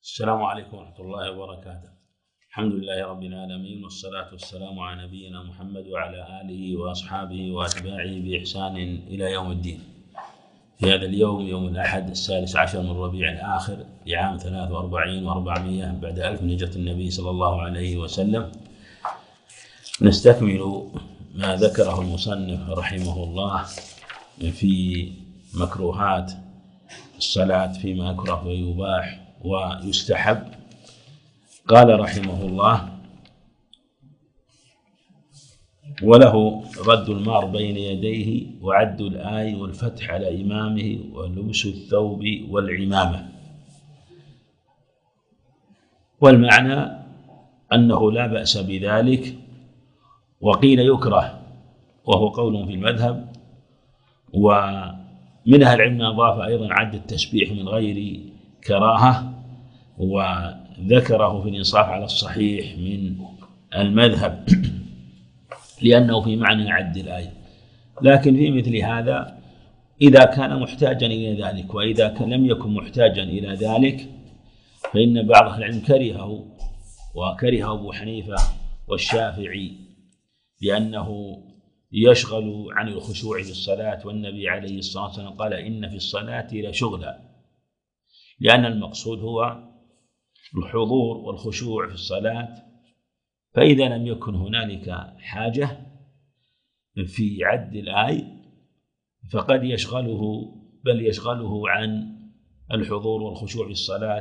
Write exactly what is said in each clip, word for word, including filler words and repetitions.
السلام عليكم ورحمة الله وبركاته. الحمد لله رب العالمين، والصلاة والسلام على نبينا محمد وعلى آله وأصحابه وأتباعه بإحسان إلى يوم الدين. في هذا اليوم يوم الأحد السادس عشر من ربيع الآخر لعام ثلاث وأربعين وأربعمائة بعد ألف من هجرة النبي صلى الله عليه وسلم، نستكمل ما ذكره المصنف رحمه الله في مكروهات الصلاة فيما يكره ويباح ويستحب. قال رحمه الله: وله رد المار بين يديه وعد الآي والفتح على إمامه ولبس الثوب والعمامة. والمعنى أنه لا بأس بذلك، وقيل يكره، وهو قول في المذهب. ومن أهل العلم أضاف أيضا عد التسبيح من غير كراهة، وذكره في الإنصاف على الصحيح من المذهب لأنه في معنى عد الآية. لكن في مثل هذا إذا كان محتاجا إلى ذلك، وإذا كان لم يكن محتاجا إلى ذلك فإن بعض أهل العلم كرهه، وكره أبو حنيفة والشافعي لأنه يشغل عن الخشوع في الصلاة، والنبي عليه الصلاة والسلام قال: إن في الصلاة لشغلا، لأن المقصود هو الحضور والخشوع في الصلاة. فإذا لم يكن هنالك حاجة في عد الآي فقد يشغله، بل يشغله عن الحضور والخشوع في الصلاة،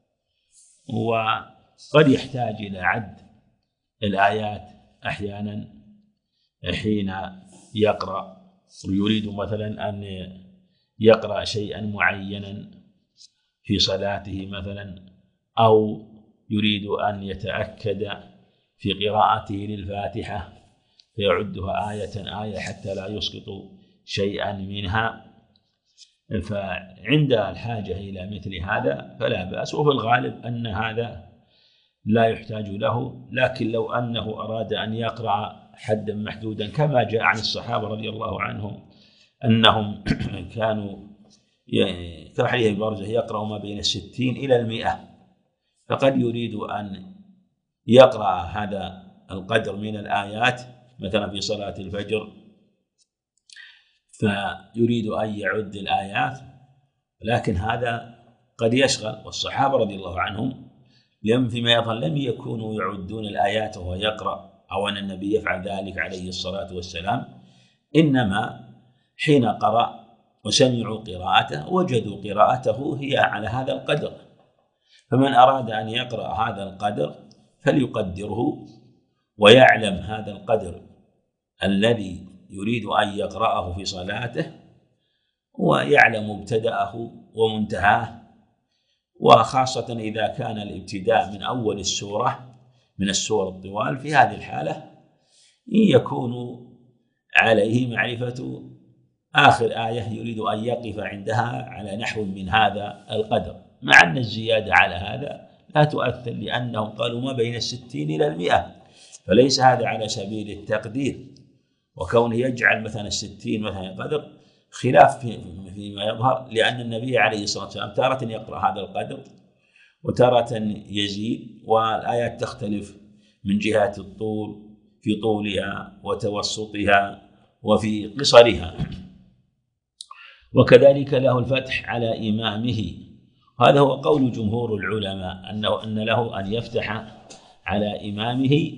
وقد يحتاج إلى عد الآيات أحيانا حين يقرأ ويريد مثلا أن يقرأ شيئا معينا في صلاته مثلا، أو يريد أن يتأكد في قراءته للفاتحة فيعدها آية آية حتى لا يسقط شيئا منها. فعند الحاجة إلى مثل هذا فلا بأس، وفي الغالب أن هذا لا يحتاج له. لكن لو أنه أراد أن يقرأ حدا محدودا كما جاء عن الصحابة رضي الله عنهم أنهم كانوا كحديث برزة يقرأ ما بين الستين إلى المئة، فقد يريد أن يقرأ هذا القدر من الآيات مثلا في صلاة الفجر، فيريد أن يعد الآيات، لكن هذا قد يشغل. والصحابة رضي الله عنهم لم فيما يظهر لم يكونوا يعدون الآيات وهو يقرأ، أو أن النبي يفعل ذلك عليه الصلاة والسلام، إنما حين قرأ وسمعوا قراءته وجدوا قراءته هي على هذا القدر. فمن أراد أن يقرأ هذا القدر فليقدره ويعلم هذا القدر الذي يريد أن يقرأه في صلاته، ويعلم مبتدأه ومنتهاه. وخاصة إذا كان الابتداء من أول السورة من السور الطوال، في هذه الحالة يكون عليه معرفة آخر آية يريد أن يقف عندها على نحو من هذا القدر، مع أن الزيادة على هذا لا تؤثر، لأنهم قالوا ما بين الستين إلى المئة، فليس هذا على سبيل التقدير. وكونه يجعل مثلا الستين مثلا قدر خلاف فيما يظهر، لأن النبي عليه الصلاة والسلام تارة يقرأ هذا القدر وتارة يزيد، والآيات تختلف من جهة الطول، في طولها وتوسطها وفي قصرها. وكذلك له الفتح على إمامه، هذا هو قول جمهور العلماء أنه أن له أن يفتح على إمامه،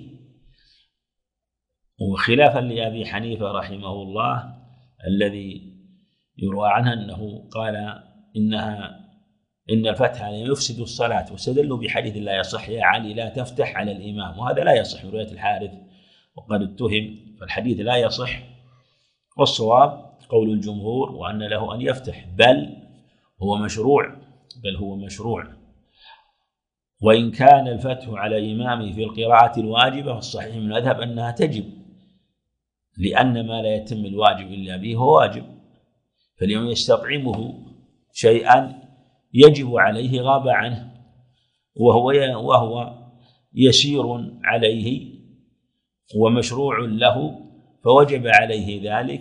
وخلافا لأبي حنيفة رحمه الله الذي يروى عنه أنه قال إنها إن الفتح يفسد الصلاة، واستدلوا بحديث لا يصح: يا علي لا تفتح على الإمام، وهذا لا يصح، رواية الحارث وقد اتهم، فالحديث لا يصح. والصواب قول الجمهور وأن له أن يفتح، بل هو مشروع بل هو مشروع وإن كان الفتح على إمامه في القراءة الواجبة والصحيح من المذهب أنها تجب، لأن ما لا يتم الواجب إلا به هو واجب. فاليوم يستطعمه شيئا يجب عليه غاب عنه، وهو وهو يسير عليه ومشروع له، فوجب عليه ذلك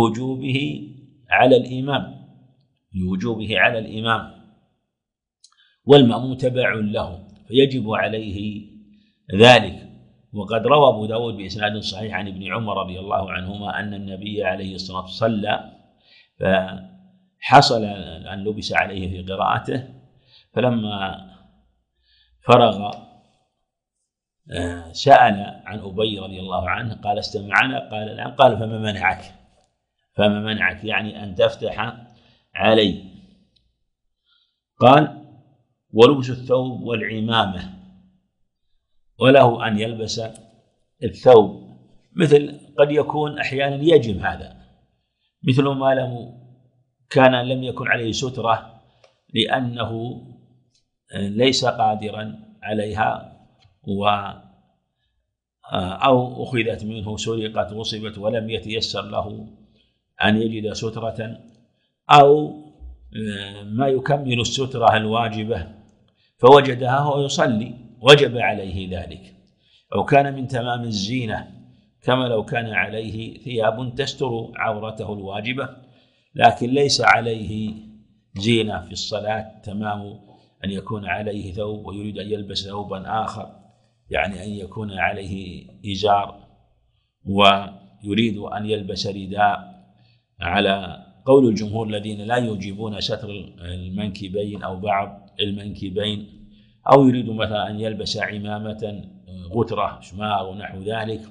لوجوبه على الإمام لوجوبه على الإمام والمأموم تبع له فيجب عليه ذلك. وقد روى أبو داود بإسناد صحيح عن ابن عمر رضي الله عنهما أن النبي عليه الصلاة والسلام صلى فحصل أن لبس عليه في قراءته، فلما فرغ سأل عن أبي رضي الله عنه قال استمعنا؟ قال نعم. قال فما منعك فما منعك يعني أن تفتح علي؟ قال ولبس الثوب والعمامة، وله أن يلبس الثوب، مثل قد يكون أحيانا يجب هذا، مثل ما لم كان لم يكن عليه سترة لأنه ليس قادرا عليها و أو أخذت منه سرقت غصبت ولم يتيسر له أن يجد سترة، أو ما يكمل السترة الواجبة فوجدها وهو يصلي وجب عليه ذلك، أو كان من تمام الزينة كما لو كان عليه ثياب تستر عورته الواجبة لكن ليس عليه زينة في الصلاة، تمام أن يكون عليه ثوب ويريد أن يلبس ثوبا آخر، يعني أن يكون عليه إزار ويريد أن يلبس رداء، على قول الجمهور الذين لا يوجبون ستر المنكبين أو بعض المنكبين، أو يريد مثلا أن يلبس عمامة غترة شماغ ونحو ذلك،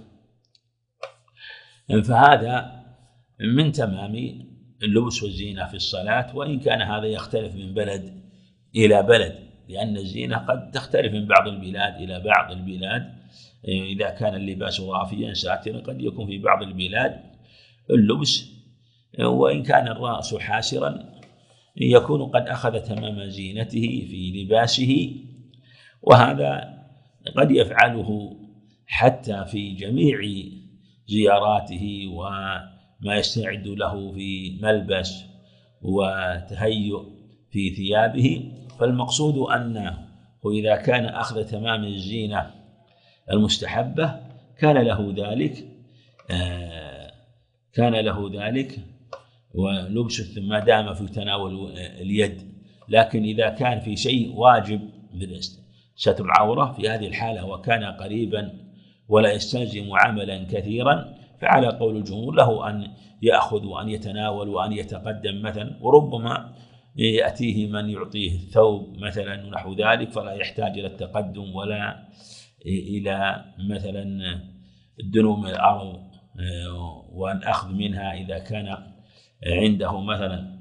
فهذا من تمام اللبس والزينة في الصلاة، وإن كان هذا يختلف من بلد إلى بلد، لأن الزينة قد تختلف من بعض البلاد إلى بعض البلاد. إذا كان اللباس رافيا ساترا قد يكون في بعض البلاد اللبس، وإن كان الرأس حاسرا يكون قد أخذ تمام زينته في لباسه، وهذا قد يفعله حتى في جميع زياراته وما يستعد له في ملبس وتهيؤ في ثيابه. فالمقصود أنه إذا كان أخذ تمام الزينة المستحبة كان له ذلك آه كان له ذلك ولبس ما دام في تناول اليد. لكن إذا كان في شيء واجب مثل ستر العورة في هذه الحالة وكان قريبا ولا يستلزم عملا كثيرا، فعلى قول الجمهور له أن يأخذ وأن يتناول وأن يتقدم مثلا، وربما يأتيه من يعطيه الثوب مثلا ونحو ذلك فلا يحتاج إلى التقدم ولا إلى مثلا الدنو من الأرض وأن أخذ منها إذا كان عنده مثلا،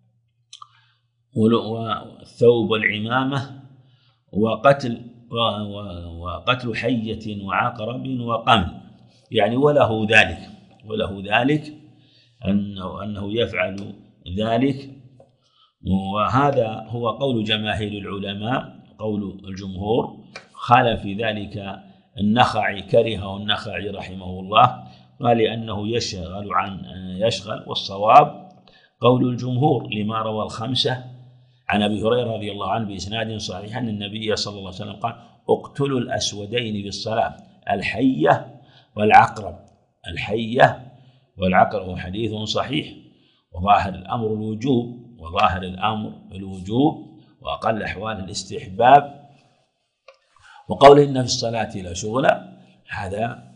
والثوب والعمامة وقتل وقتل حية وعقرب وقمل، يعني وله ذلك وله ذلك أنه أنه يفعل ذلك. وهذا هو قول جماهير العلماء. قول الجمهور خالف في ذلك النخعي، كرهه النخعي رحمه الله، قال لأنه يشغل عن يشغل والصواب قول الجمهور لما روى الخمسة عن أبي هريرة رضي الله عنه بإسناد صحيح أن النبي صلى الله عليه وسلم قال اقتلوا الأسودين في الصلاة، الحية والعقرب. الحية والعقرب هو حديث صحيح، وظاهر الأمر الوجوب وظاهر الأمر الوجوب وأقل أحوال الاستحباب. وقوله إن في الصلاة لا شغل، هذا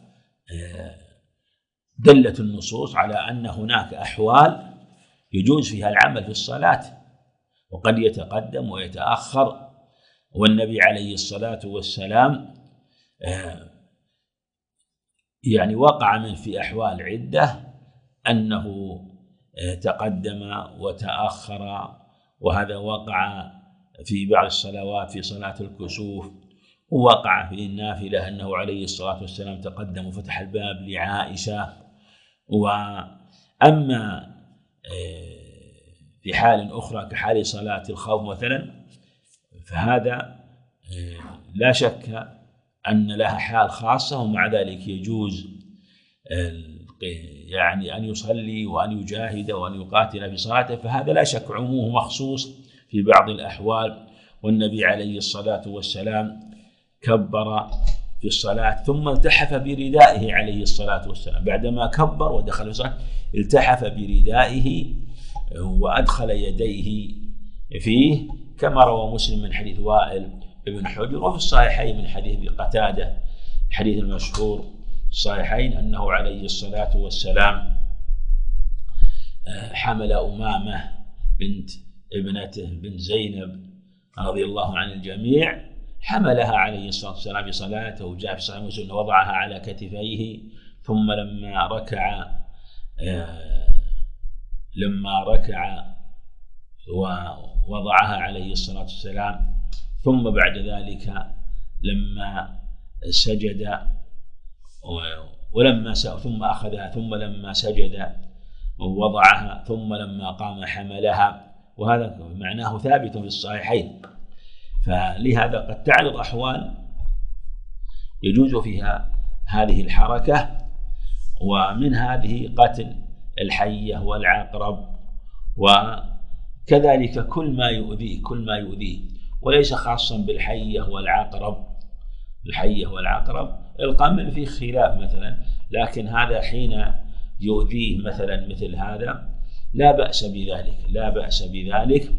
دلت النصوص على أن هناك أحوال يجوز فيها العمل في الصلاة وقد يتقدم ويتأخر. والنبي عليه الصلاة والسلام يعني وقع من في أحوال عدة أنه تقدم وتأخر، وهذا وقع في بعض الصلوات في صلاة الكسوف، ووقع في النافلة أنه عليه الصلاة والسلام تقدم وفتح الباب لعائشة. وأما في حال أخرى كحال صلاة الخوف مثلا فهذا لا شك أن لها حال خاصة، ومع ذلك يجوز يعني أن يصلي وأن يجاهد وأن يقاتل في صلاته، فهذا لا شك عمومه مخصوص في بعض الأحوال. والنبي عليه الصلاة والسلام كبر في الصلاة ثم التحف بردائه عليه الصلاة والسلام، بعدما كبر ودخل في الصلاة التحف بردائه وأدخل يديه فيه كما روى مسلم من حديث وائل بن حجر، وفي الصحيحين من حديث ابي قتاده الحديث المشهور الصحيحين أنه عليه الصلاة والسلام حمل أمامة بنت ابنته بنت زينب رضي الله عن الجميع، حملها عليه الصلاة والسلام بصلاته، وجاء في صحيح مسلم وضعها على كتفيه، ثم لما ركع لما ركع ووضعها عليه الصلاة والسلام، ثم بعد ذلك لما سجد ولما ثم أخذها، ثم لما سجد وضعها، ثم لما قام حملها، وهذا معناه ثابت في الصحيحين. فلهذا قد تعرض أحوال يجوز فيها هذه الحركة، ومن هذه قتل الحية والعقرب، وكذلك كل ما يؤذيه كل ما يؤذيه وليس خاصا بالحية والعقرب. الحية والعقرب القمل فيه خلاف مثلا، لكن هذا حين يؤذيه مثلا مثل هذا لا بأس بذلك لا بأس بذلك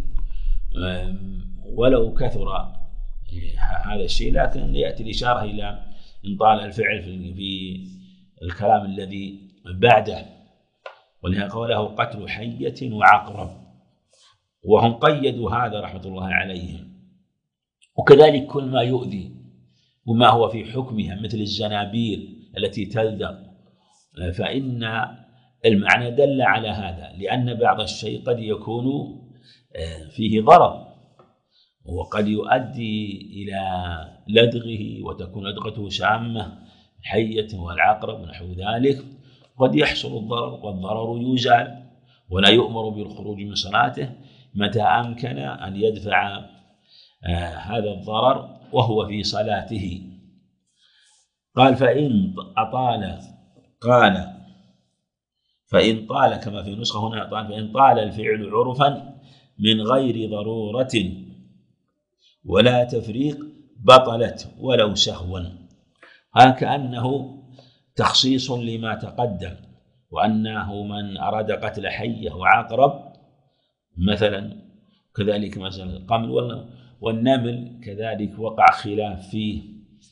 ولو كثر هذا الشيء، لكن يأتي الإشارة إلى إن طال الفعل في الكلام الذي بعده، ولهذا قوله قتل حية وعقرب، وهم قيدوا هذا رحمة الله عليهم. وكذلك كل ما يؤذي وما هو في حكمها مثل الزنابير التي تلدغ، فإن المعنى دل على هذا، لأن بعض الشيء قد يكون فيه ضرر وقد يؤدي إلى لدغه وتكون لدغته سامة، الحية والعقرب ونحو ذلك، قد يحصل الضرر والضرر يزال، ولا يؤمر بالخروج من صلاته متى أمكن أن يدفع هذا الضرر وهو في صلاته. قال فإن أطال قال فإن طال كما في نسخة هنا طال فإن طال الفعل عرفا من غير ضرورة ولا تفريق بطلت ولو سهوا. هكأنه تخصيص لما تقدم، وأنه من أراد قتل حية وعقرب مثلا، كذلك مثلا القمل والنمل كذلك وقع خلاف فيه،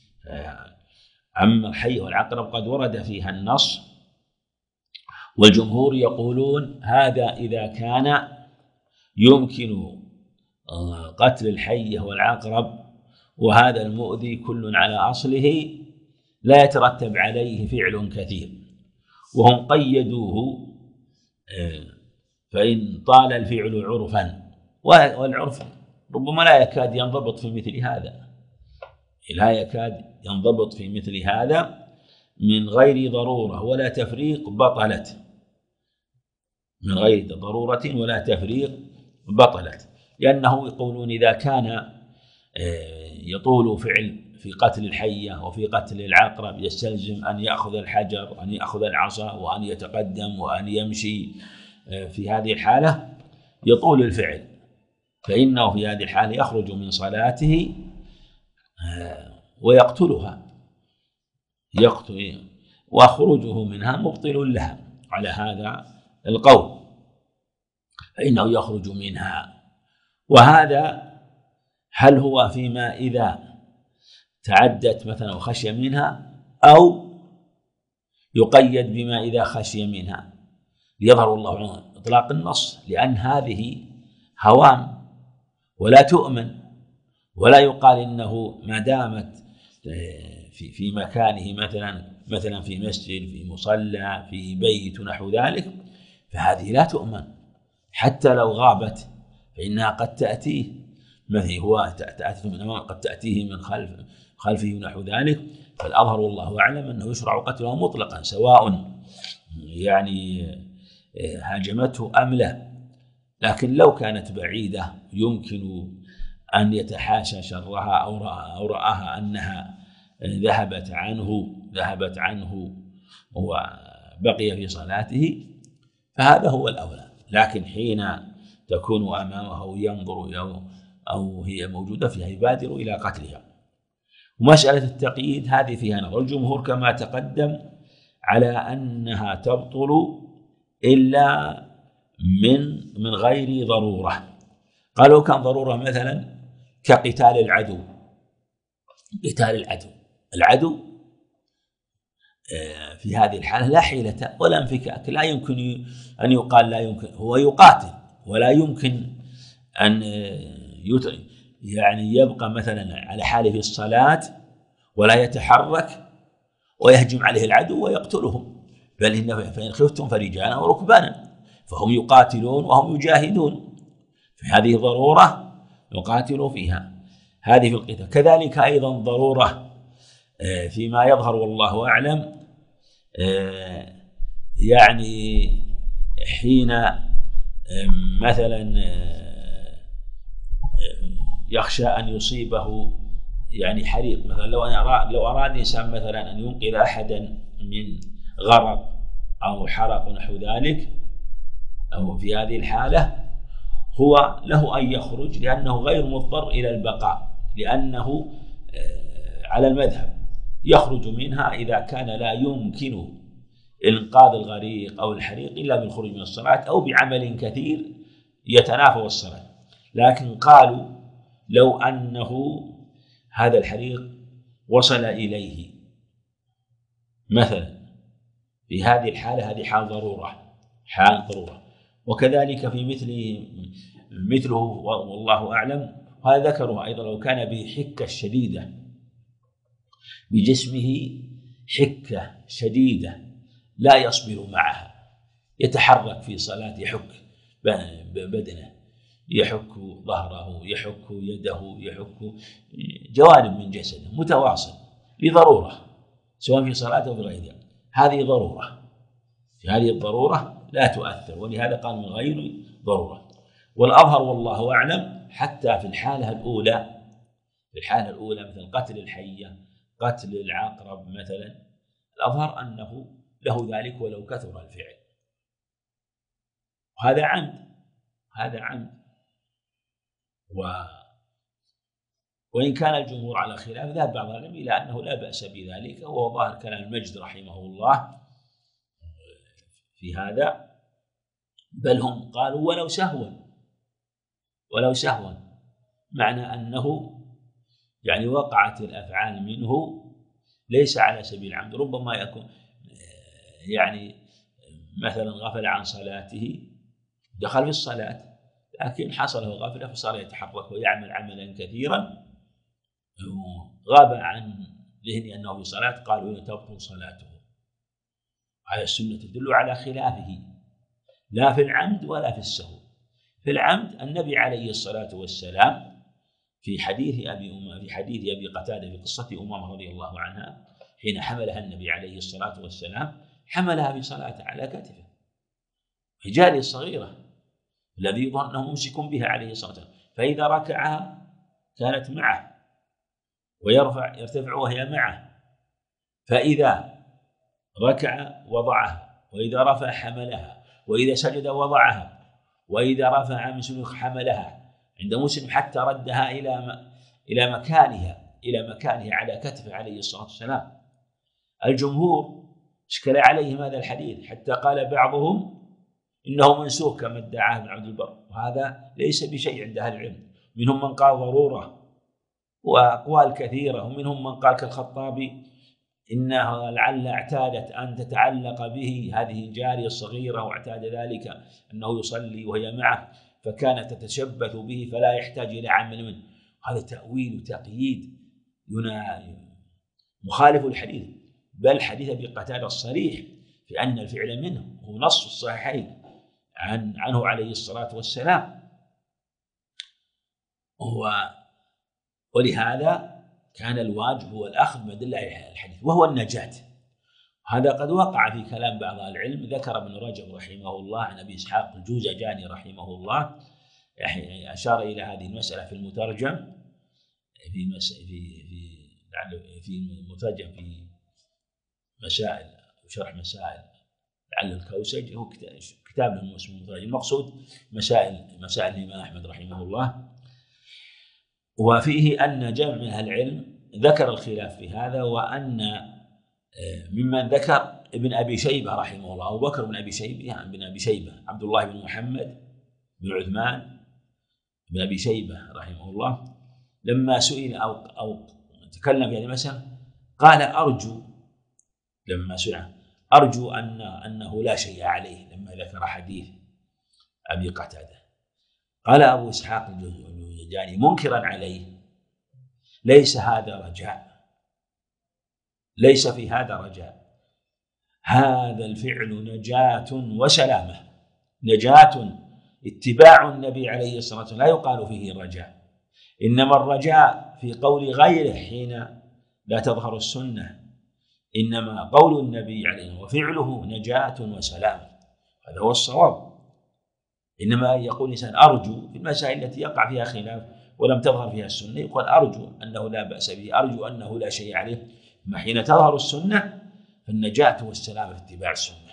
أما الحية والعقرب قد ورد فيها النص، والجمهور يقولون هذا إذا كان يمكن قتل الحية والعقرب وهذا المؤذي كل على أصله لا يترتب عليه فعل كثير، وهم قيدوه فإن طال الفعل عرفا، والعرف ربما لا يكاد ينضبط في مثل هذا لا يكاد ينضبط في مثل هذا من غير ضرورة ولا تفريق بطلت من غير ضرورة ولا تفريق بطلت، لأنه يقولون إذا كان يطول فعل في قتل الحية وفي قتل العقرب يستلزم أن يأخذ الحجر، أن يأخذ العصا، وأن يتقدم وأن يمشي، في هذه الحالة يطول الفعل، فإنه في هذه الحالة يخرج من صلاته ويقتلها يقتل وخروجه منها مبطل لها على هذا القول، فإنه يخرج منها. وهذا هل هو فيما إذا تعدت مثلا وخشي منها، أو يقيد بما إذا خشي منها، ليظهر الله عنه إطلاق النص، لأن هذه هوام ولا تؤمن، ولا يقال إنه ما دامت في في مكانه مثلا مثلا في مسجد، في مصلى، في بيت نحو ذلك، فهذه لا تؤمن حتى لو غابت، فإنها قد تأتيه مثل هو تأتي من أمام، قد تأتيه من خلف خلفه نحو ذلك. فالأظهر والله أعلم أنه يشرع قتله مطلقا، سواء يعني هاجمته أم لا. لكن لو كانت بعيدة يمكن أن يتحاشى شرها أو رأى أو رآها أنها ذهبت عنه ذهبت عنه وبقي في صلاته، فهذا هو الأولى. لكن حين تكون أمامه أو ينظر أو أو هي موجودة فيها يبادر إلى قتلها. ومسألة التقييد هذه فيها نظر، الجمهور كما تقدم على أنها تبطل إلا من من غير ضرورة. قالوا كان ضرورة مثلا كقتال العدو، قتال العدو العدو في هذه الحالة لا حيلة ولا انفكاك، لا يمكن أن يقال لا يمكن، هو يقاتل ولا يمكن أن يعني يبقى مثلا على حاله في الصلاة ولا يتحرك ويهجم عليه العدو ويقتلهم، بل إن فإن خفتم فرجالا وركبانا، فهم يقاتلون وهم يجاهدون، فهذه ضرورة يقاتلوا فيها، هذه في القتال. كذلك أيضا ضرورة فيما يظهر والله أعلم، يعني حين مثلا يخشى أن يصيبه يعني حريق مثلا، لو أراد لو أراد إنسان مثلا أن ينقذ أحدا من غرق أو حرق ونحو ذلك، أو في هذه الحالة هو له أن يخرج لأنه غير مضطر إلى البقاء، لأنه على المذهب يخرج منها إذا كان لا يمكن إنقاذ الغريق أو الحريق إلا بالخروج من الصلاة أو بعمل كثير يتنافى الصلاة. لكن قالوا لو أنه هذا الحريق وصل إليه مثلا، في هذه الحالة هذه حال ضرورة، حال ضرورة. وكذلك في مثل مثله والله أعلم، هذا ذكره أيضا لو كان به حكة شديدة بجسمه، حكة شديدة لا يصبر معها، يتحرك في صلاة، يحك بدنه، يحك ظهره، يحك يده، يحك جوانب من جسده متواصل لضرورة، سواء في صلاة أو في غيرها، هذه ضرورة، في هذه الضرورة لا تؤثر، ولهذا قال من غير ضرورة. والأظهر والله أعلم حتى في الحالة الأولى، في الحالة الأولى مثل قتل الحية، قتل العقرب مثلا، الأظهر أنه له ذلك ولو كثر الفعل، وهذا عمد، هذا عمد. و وإن كان الجمهور على خلاف، ذهب بعض العلماء إلى أنه لا بأس بذلك، وهو ظاهر كلام المجد رحمه الله في هذا، بل هم قالوا ولو سهوا، ولو سهوا، معنى أنه يعني وقعت الأفعال منه ليس على سبيل العمد، ربما يكون يعني مثلا غفل عن صلاته، دخل في الصلاة لكن حصله غفلة فصار يتحرك ويعمل عملا كثيرا، غاب عن ذهنه أنه في صلاة، قالوا تبطل صلاته. هذا السنة تدل على خلافه، لا في العمد ولا في السهو. في العمد النبي عليه الصلاة والسلام في حديث أبي أمامة، في حديث أبي قتادة في قصة أمامة رضي الله عنها، حين حملها النبي عليه الصلاة والسلام حملها في صلاة على كتفه، الجارية الصغيرة الذي يظن أنه ممسك بها عليه الصلاة والسلام، فإذا ركعها كانت معه ويرفع يرتفع وهي معه، فإذا ركع وضعها، وإذا رفع حملها، وإذا سجد وضعها، وإذا رفع من سلوك حملها، عند مسلم حتى ردها إلى إلى مكانها إلى مكانها على كتفه عليه الصلاة والسلام. الجمهور اشكل عليهم هذا الحديث حتى قال بعضهم إنه منسوخ كما ادعاه ابن عبد البر، وهذا ليس بشيء عند أهل العلم، منهم من قال ضرورة وأقوال كثيرة، ومنهم من قال كالخطابي إنها لعل اعتادت أن تتعلق به هذه الجارية الصغيرة، واعتاد ذلك أنه يصلي وهي معه فكانت تتشبث به فلا يحتاج إلى عمل منه. هذا تأويل وتقييد مخالف الحديث، بل حديث أبي قتادة الصريح في أن الفعل منه هو نص الصحيحين عن عنه عليه الصلاة والسلام. هو ولهذا كان الواجب هو الأخذ ما دل عليه الحديث وهو النجاة. هذا قد وقع في كلام بعض العلم، ذكر ابن رجب رحمه الله عن أبي إسحاق الجوزجاني رحمه الله أشار إلى هذه المسألة في المترجم في مس... في في في المترجم في مسائل وشرح مسائل لعل الكوسج، هو كتاب له اسمه المترجم، المقصود مسائل مسائل الإمام أحمد رحمه الله، وفيه أن جمع من أهل العلم ذكر الخلاف في هذا، وأن ممن ذكر ابن أبي شيبة رحمه الله، أبو بكر بن أبي شيبة يعني بن أبي شيبة عبد الله بن محمد بن عثمان بن أبي شيبة رحمه الله لما سئل أو أو تكلم في هذه المسألة قال أرجو، لما سئل أرجو أن أنه لا شيء عليه لما ذكر حديث أبي قتادة. قال أبو إسحاق الجوزجاني منكرا عليه ليس هذا رجاء، ليس في هذا رجاء، هذا الفعل نجاة وسلامة، نجاة اتباع النبي عليه الصلاة والسلام لا يقال فيه رجاء، إنما الرجاء في قول غيره حين لا تظهر السنة، إنما قول النبي عليه وفعله نجاة وسلام، هذا هو الصواب. إنما يقول الإنسان أرجو في المسائل التي يقع فيها خلاف ولم تظهر فيها السنة يقول أرجو أنه لا بأس به، أرجو أنه لا شيء عليه، ما حين تظهر السنة فالنجاة والسلام في اتباع السنة.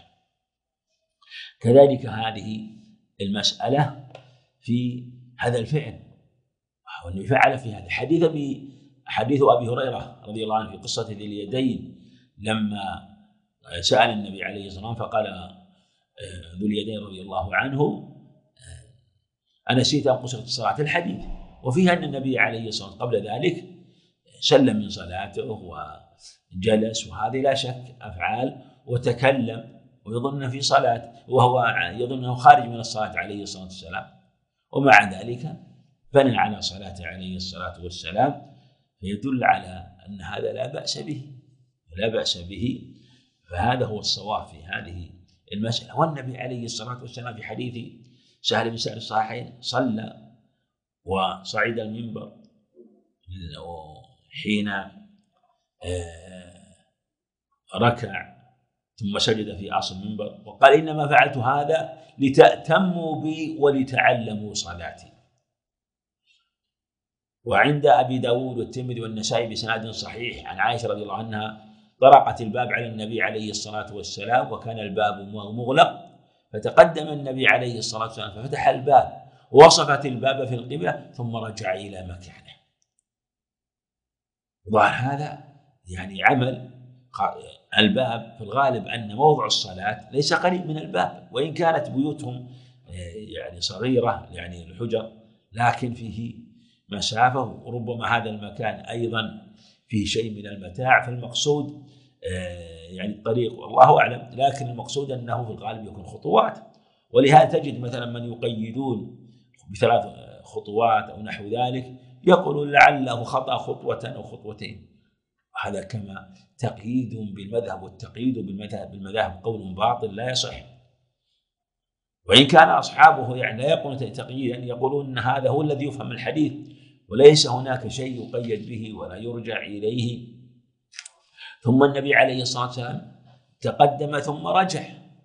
كذلك هذه المسألة في هذا الفعل، والنبي فعل في هذا حديث أبي حديث أبي هريرة رضي الله عنه في قصة ذي اليدين لما سأل النبي عليه الصلاة والسلام فقال ذو اليدين رضي الله عنه أنسيت أن قصرت الصلاة الحديث، وفيها أن النبي عليه الصلاة والسلام قبل ذلك سلم من صلاته وجلس، وهذه لا شك أفعال، وتكلم ويظن في صلاة وهو يظن أنه خارج من الصلاة عليه الصلاة والسلام، ومع ذلك بنى على صلاته عليه الصلاة والسلام، فيدل على أن هذا لا بأس به لا بأس به. فهذا هو الصواب في هذه المسألة. والنبي عليه الصلاة والسلام في حديث سهل بن سعد الصحيحين صلى وصعد المنبر حين ركع ثم سجد في أصل المنبر وقال إنما فعلت هذا لتأتموا بي ولتعلموا صلاتي. وعند أبي داود والترمذي والنسائي بسناد صحيح عن عائشة رضي الله عنها طرقت الباب على النبي عليه الصلاة والسلام وكان الباب مغلق، فتقدم النبي عليه الصلاة والسلام ففتح الباب ووصفت الباب في القبلة ثم رجع إلى مكانه. وظهر هذا يعني عمل الباب في الغالب أن موضع الصلاة ليس قريب من الباب، وإن كانت بيوتهم يعني صغيرة يعني الحجر لكن فيه مسافة، وربما هذا المكان أيضا فيه شيء من المتاع، فالمقصود يعني الطريق والله أعلم، لكن المقصود أنه في الغالب يكون خطوات. ولهذا تجد مثلا من يقيدون بثلاث خطوات أو نحو ذلك يقولون لعله خطأ خطوة أو خطوتين، هذا كما تقييد بالمذهب، والتقييد بالمذهب بالمذاهب قول باطل لا يصح. وإن كان أصحابه يعني لا يقولون تقييدا، يقولون أن هذا هو الذي يفهم الحديث وليس هناك شيء يقيد به ولا يرجع إليه. ثم النبي عليه الصلاة والسلام تقدم ثم رجع،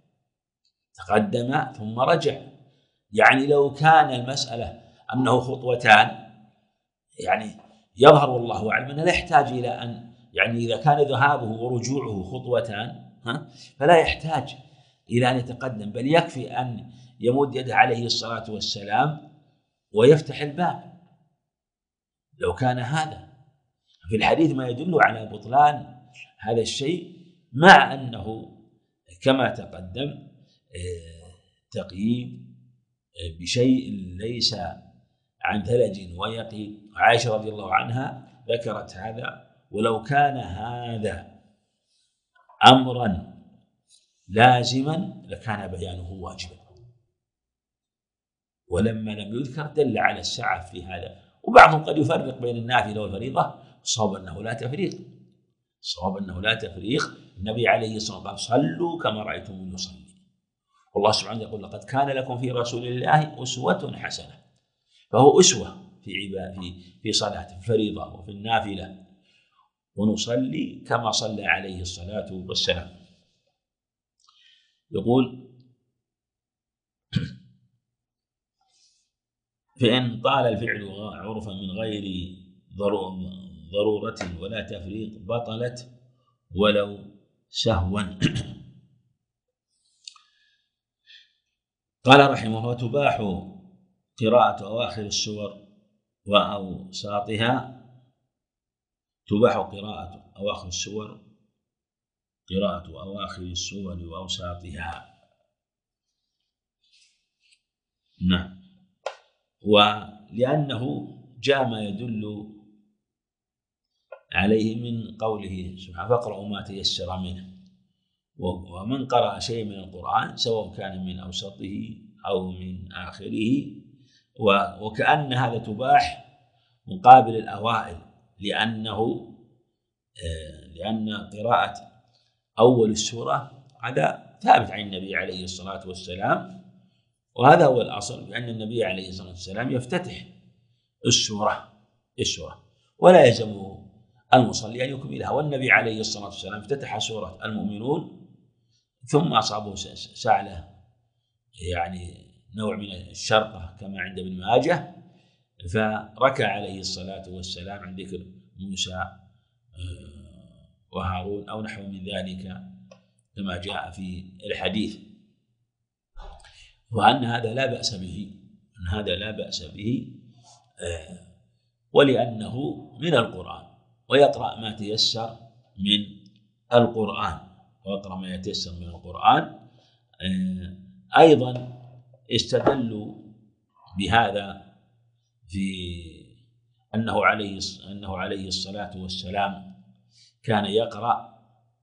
تقدم ثم رجع، يعني لو كان المسألة أنه خطوتان يعني يظهر والله أعلم أنه لا يحتاج إلى أن يعني إذا كان ذهابه ورجوعه خطوتان ها فلا يحتاج إلى أن يتقدم، بل يكفي أن يمد يده عليه الصلاة والسلام ويفتح الباب. لو كان هذا في الحديث ما يدل على بطلان هذا الشيء، مع أنه كما تقدم تقييد بشيء ليس عن ثلج ويقين. عائشة رضي الله عنها ذكرت هذا، ولو كان هذا أمرا لازما لكان بيانه واجبا، ولما لم يذكر دل على السعة في هذا. وبعضهم قد يفرق بين النافلة والفريضة، الصواب أنه لا تفريق، الصواب أنه لا تفريق. النبي عليه الصلاة والسلام صلوا كما رأيتم يصلي، والله سبحانه يقول لقد كان لكم في رسول الله أسوة حسنة، فهو أسوة في عبادة في في صلاة في الفريضة وفي النافلة، ونصلي كما صلى عليه الصلاة والسلام. يقول فإن طال الفعل عرفا من غير ضرورة ولا تفريق بطلت ولو سهوا. قال رحمه الله تباح قراءة أواخر السور وأوساطها، تباح قراءة أواخر السور قراءة أواخر السور وأوساطها. نعم. ولأنه جاء ما يدل عليه من قوله سبحانه فاقرأوا ما تيسر منه، ومن قرأ شيء من القرآن سواء كان من أوسطه أو من آخره، وكأن هذا تباح مقابل الأوائل، لأنه لأن قراءة أول السورة هذا ثابت عن النبي عليه الصلاة والسلام، وهذا هو الأصل، بأن النبي عليه الصلاة والسلام يفتتح السورة السورة ولا يلزمه المصلي أن يكملها. والنبي عليه الصلاة والسلام افتتح سورة المؤمنون ثم أصابه سعلة، يعني نوع من الشرقة كما عند ابن ماجه، فركع عليه الصلاة والسلام عند ذكر موسى وهارون أو نحو من ذلك كما جاء في الحديث، وأن هذا لا بأس به أن هذا لا بأس به ولأنه من القرآن، ويقرأ ما تيسر من القرآن ويقرأ ما يتيسر من القرآن. أيضا استدلوا بهذا في أنه عليه أنه عليه الصلاة والسلام كان يقرأ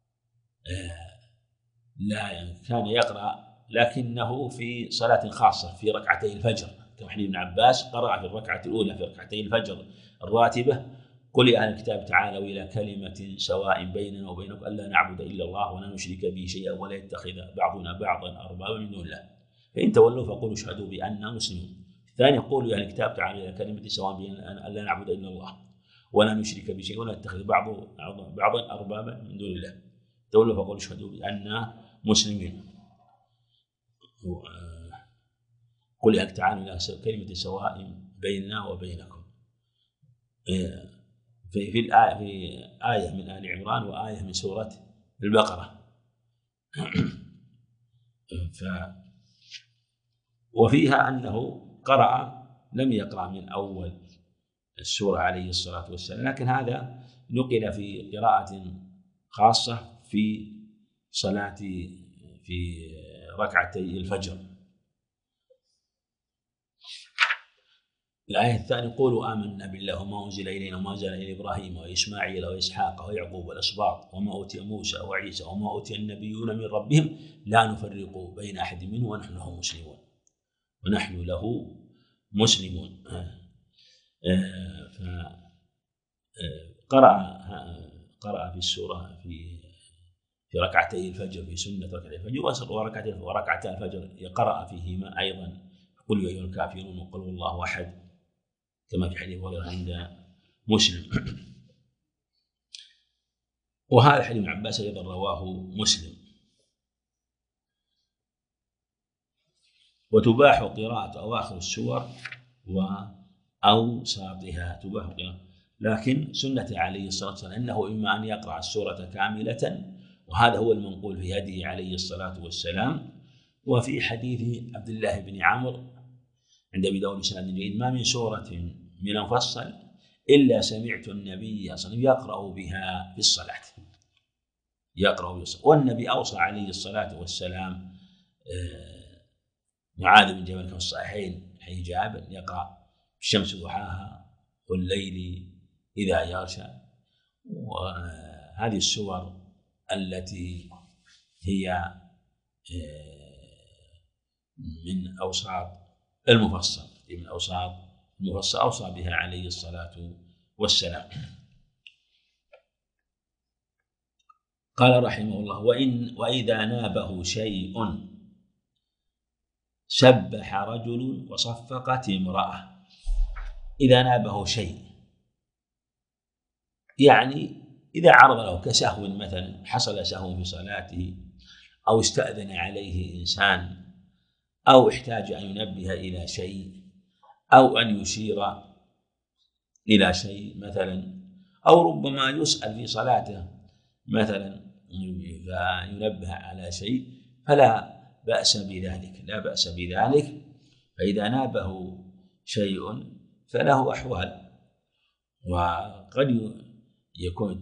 لا كان يقرأ لكنه في صلاة خاصة في ركعتي الفجر، كما حديث ابن عباس قرأ في الركعة الأولى في ركعتي الفجر الراتبة قل يا أهل الكتاب تعالوا إلى كلمة سواء بيننا وبينكم ألا نعبد إلا الله ولا نشرك به شيئا ولا يتخذ بعضنا بعضا أربابا من دون الله فإن تولوا فقولوا اشهدوا بأننا مسلمون. الثاني قولوا يا أهل الكتاب تعالوا إلى كلمة سواء بيننا ألا نعبد إلا الله ولا نشرك به شيئا ولا يتخذ بعضا أربابا من دون الله تولوا فقولوا اشهدوا بأننا مسلمين. قل يا تعالوا إلى كلمة سواء بيننا وبينكم في في الآية في آية من آل عمران وآية من سورة البقرة. ف وفيها أنه قرأ لم يقرأ من أول السورة عليه الصلاة والسلام، لكن هذا نقل في قراءة خاصة في صلاة في ركعتي الفجر. الآية الثانية قولوا آمنا بالله وما أنزل إلينا وما أنزل إلى إبراهيم وإسماعيل وإسحاق ويعقوب والأسباط وما أوتي موسى وعيسى وما أوتي النبيون من ربهم لا نفرق بين أحد منهم ونحن له مسلمون ونحن له مسلمون. فقرأ قرأ في السورة في في ركعتي الفجر في سنة ركعتي الفجر وركعتي وركعتي الفجر يقرأ فيهما أيضا قل يا أيها الكافرون وقل هو الله أحد كما في حديث غير عند مسلم. وهذا حديث ابن عباس أيضا رواه مسلم. وتباح قراءة أواخر السور وأوساطها تباح قراءة، لكن سنة عليه الصلاة والسلام أنه إما أن يقرأ السورة كاملة، وهذا هو المنقول في هديه عليه الصلاة والسلام. وفي حديث عبد الله بن عمرو عند أبي داود بسند جيد ما من سورة من المفصل إلا سمعت النبي صلى الله عليه وسلم يقرأ بها في الصلاة يقرأ بها. والنبي أوصى عليه الصلاة والسلام معاذ بن جبل في الصحيحين حين جابر يقرأ الشمس ضحاها والليل إذا يغشى. وهذه السور التي هي من أوساط المفصل من أوساط المفصل أوصى بها عليه الصلاة والسلام. قال رحمه الله وإن وإذا نابه شيء سبح رجل وصفقت امرأة. إذا نابه شيء يعني إذا عرض له كسهو مثلا، حصل سهو في صلاته أو استأذن عليه إنسان أو احتاج أن ينبه إلى شيء أو أن يشير إلى شيء مثلا، أو ربما يسأل في صلاته مثلا فينبه على شيء فلا بأس بذلك لا بأس بذلك. فإذا نابه شيء فله أحوال، وقد يكون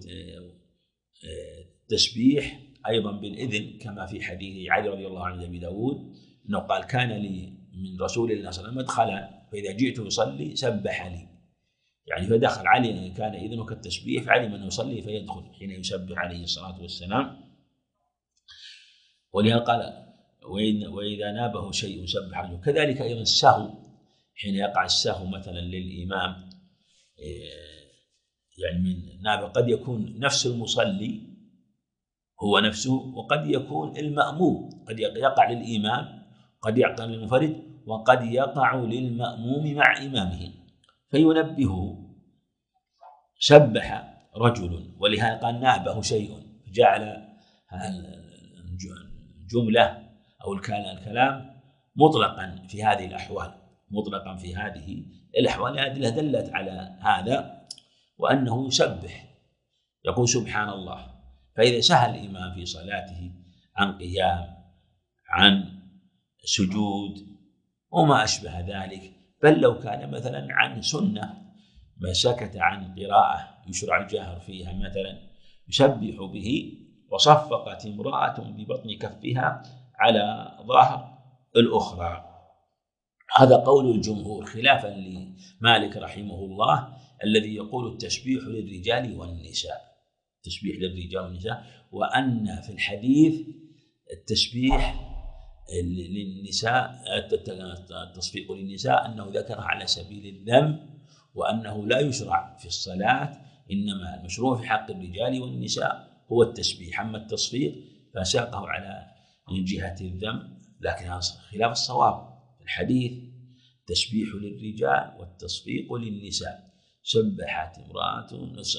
تسبيح أيضا بالإذن كما في حديث علي رضي الله عنه أبي داود أنه قال كان لي من رسول الله صلى الله عليه وسلم مدخلا فإذا جئت يصلي سبح لي، يعني فدخل علي إن كان إذنه كالتسبيح فعلم أنه يصلي فيدخل حين يسبح عليه الصلاة والسلام. ولهذا قال وإذا نابه شيء سبح رجل. كذلك أيضا السهو، حين يقع السهو مثلا للإمام، يعني من نابه قد يكون نفس المصلي هو نفسه، وقد يكون المأموم، قد يقع للإمام، قد يقع للمنفرد، وقد يقع للمأموم مع إمامه فينبهه. سبح رجل، ولهذا قال نابه شيء، جعل الجملة أو الكلام مطلقا في هذه الأحوال، مطلقا في هذه الأحوال. الأدلة دلت على هذا، وأنه يسبح يقول سبحان الله. فإذا سهى الإمام في صلاته عن قيام، عن سجود وما أشبه ذلك، بل لو كان مثلا عن سنة ما سكت عن قراءة يشرع الجهر فيها مثلا يسبح به، وصفقت امرأة ببطن كفها على ظهر الأخرى. هذا قول الجمهور خلافا لمالك رحمه الله الذي يقول التسبيح للرجال والنساء، التسبيح للرجال والنساء، وأن في الحديث التسبيح للنساء، التصفيق للنساء أنه ذكره على سبيل الذم، وأنه لا يشرع في الصلاة، إنما المشروع في حق الرجال والنساء هو التسبيح. أما التصفيق فساقه على جهة الذم، لكن هذا خلاف الصواب. الحديث تسبيح للرجال والتصفيق للنساء. سبحت امرأة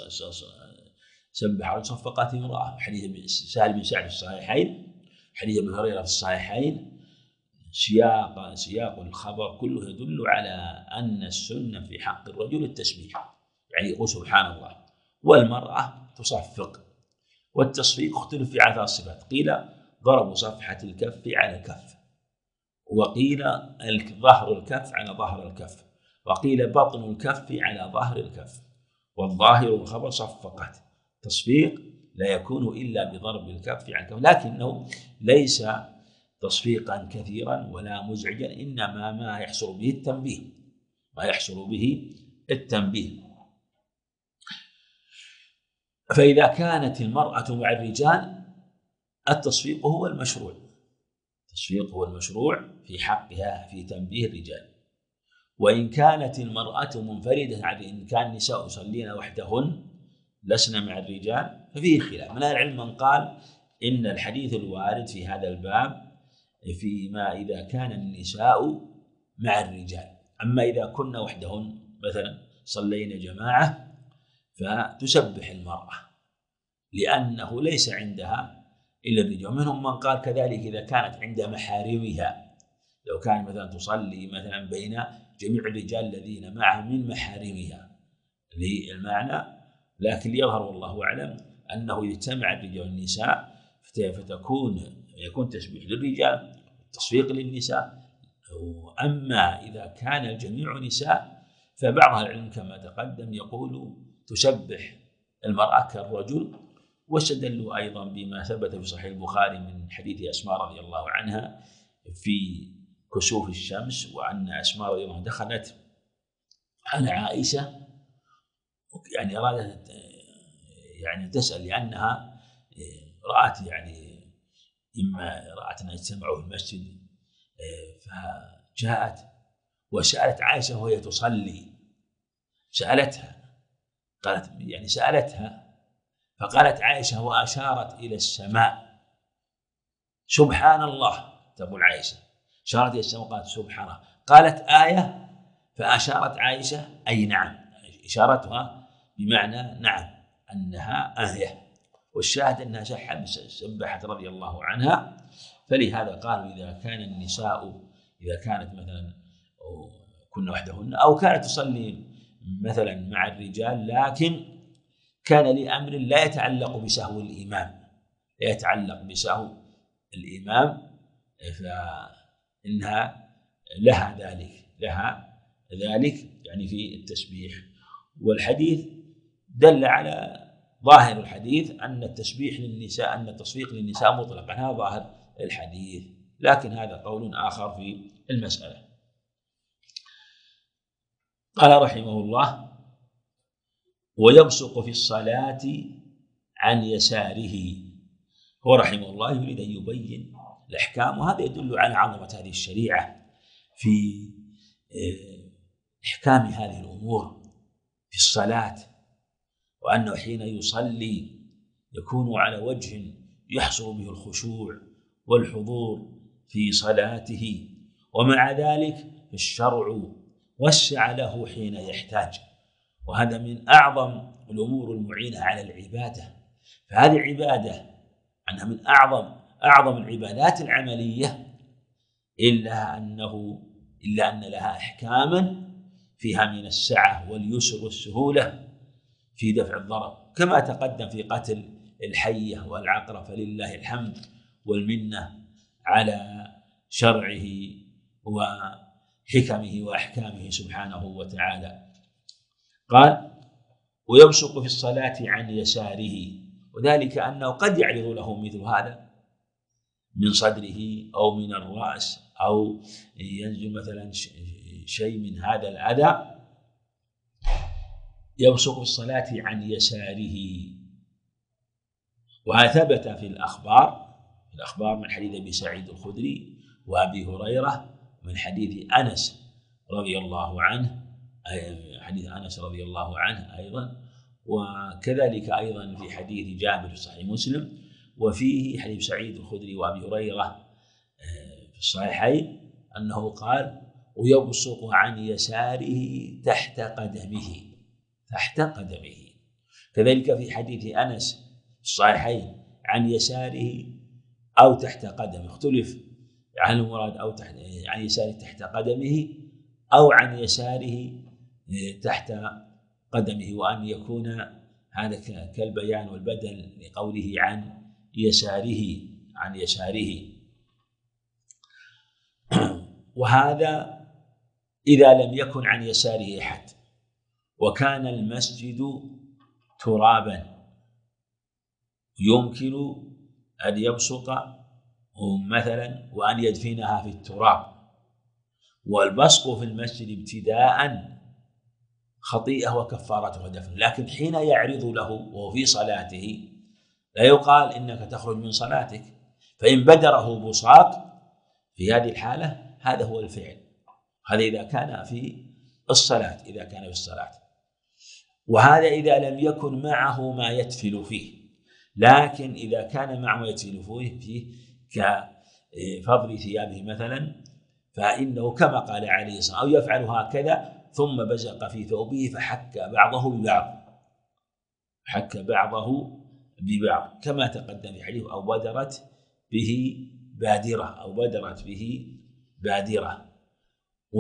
سبح رجل صفقت امرأة، حديث سهل بن سعد في الصحيحين، حديث ابن هريرة في الصحيحين. سياق سياق الخبر كله يدل على أن السنة في حق الرجل التسبيح، يعني يقول سبحان الله، والمرأة تصفق. والتصفيق اختلف في ثلاث صفات، قيل ضرب صفحة الكف على الكف، وقيل ظهر الكف على ظهر الكف، وقيل بطن الكف على ظهر الكف. والظاهر الخبر صفقت. تصفيق لا يكون إلا بضرب الكف على الكف، لكنه ليس تصفيقا كثيرا ولا مزعجا، إنما ما يحصل به التنبيه، ما يحصل به التنبيه. فإذا كانت المرأة مع الرجال التصفيق هو المشروع، التصفيق هو المشروع في حقها في تنبيه الرجال. وإن كانت المرأة منفردة، إن كان النساء يصلين وحدهن لسنا مع الرجال، ففيه خلاف. من العلم من قال إن الحديث الوارد في هذا الباب فيما إذا كان النساء مع الرجال. أما إذا كنا وحدهن مثلا صلينا جماعة فتسبح المرأة، لأنه ليس عندها إلا الرجال. منهم من قال كذلك إذا كانت عند محارمها، لو كان مثلا تصلي مثلا بين جميع الرجال الذين معها من محارمها للمعنى، لكن يظهر والله أعلم أنه إذا اجتمع الرجال والنساء فتكون يكون تسبيح للرجال والتصفيق للنساء. أما إذا كان الجميع نساء فبعض العلم كما تقدم يقول تسبح المرأة كالرجل، واستدلوا أيضا بما ثبت في صحيح البخاري من حديث أسماء رضي الله عنها في كسوف الشمس، وأن أسماء رضي الله عنها دخلت على عائشة يعني أرادت يعني تسأل، لأنها رأت يعني إما رأت أن اجتمعوا في المسجد، فجاءت وسألت عائشة وهي تصلي، سألتها قالت يعني سألتها فقالت عائشة وأشارت إلى السماء سبحان الله، تقول عائشة أشارت إلى السماء قالت سبحان الله، قالت آية فأشارت عائشة أي نعم، إشارتها بمعنى نعم أنها آية، والشاهد أنها سبحت رضي الله عنها. فلهذا قالوا إذا كان النساء إذا كانت مثلا كنا وحدهن أو كانت تصلي مثلا مع الرجال لكن كان لأمر لا يتعلق بسهو الإمام، لا يتعلق بسهو الإمام، فإنها لها ذلك لها ذلك يعني في التسبيح. والحديث دل على ظاهر الحديث أن التسبيح للنساء أن التصفيق للنساء مطلقا، هذا ظاهر الحديث، لكن هذا قول آخر في المسألة. قال رحمه الله: ويبصق في الصلاة عن يساره. هو رحمه الله يريد أن يبين الأحكام، وهذا يدل على عظمة هذه الشريعة في إحكام هذه الأمور في الصلاة، وأنه حين يصلي يكون على وجه يحصل به الخشوع والحضور في صلاته، ومع ذلك الشرع وسع له حين يحتاج، وهذا من أعظم الأمور المعينة على العبادة. فهذه عبادة أنها من أعظم أعظم العبادات العملية، إلا أنه إلا أن لها أحكاما فيها من السعة واليسر والسهولة في دفع الضرر، كما تقدم في قتل الحية والعقرب، فلله الحمد والمنة على شرعه وحكمه وأحكامه سبحانه وتعالى. قال: ويبصق في الصلاة عن يساره، وذلك أنه قد يعرض له مثل هذا من صدره أو من الرأس، أو ينزل مثلا شيء من هذا الأذى، يبصق في الصلاة عن يساره. وهذا ثبت في الأخبار في الأخبار من حديث أبي سعيد الخدري وأبي هريرة، من حديث أنس رضي الله عنه حديث أنس رضي الله عنه أيضا، وكذلك أيضا في حديث جابر في صحيح مسلم، وفيه حديث سعيد الخدري وأبي هريرة في الصحيحين أنه قال: ويبصق عن يساره تحت قدمه تحت قدمه. كذلك في حديث أنس في الصحيحين عن يساره أو تحت قدمه، اختلف عن المراد أو تحت عن يساره تحت قدمه أو عن يساره تحت قدمه، وأن يكون هذا كالبيان والبدل لقوله عن يساره عن يساره. وهذا إذا لم يكن عن يساره أحد وكان المسجد ترابا، يمكن أن يبصق مثلا وأن يدفنها في التراب. والبصق في المسجد ابتداء خطيئة وكفارته دفن، لكن حين يعرض له وهو في صلاته لا يقال إنك تخرج من صلاتك، فإن بدره بصاق في هذه الحالة هذا هو الفعل. هذا إذا كان في الصلاة إذا كان في الصلاة وهذا إذا لم يكن معه ما يتفل فيه. لكن إذا كان معه ما يتفل فيه كفضل ثيابه مثلا، فإنه كما قال عليه الصلاة والسلام: أو يفعل هكذا ثم بزق في ثوبه فحك بعضه ببعض حك بعضه ببعض كما تقدم في حديث: أو بدرت به بادرة أو بدرت به بادرة. و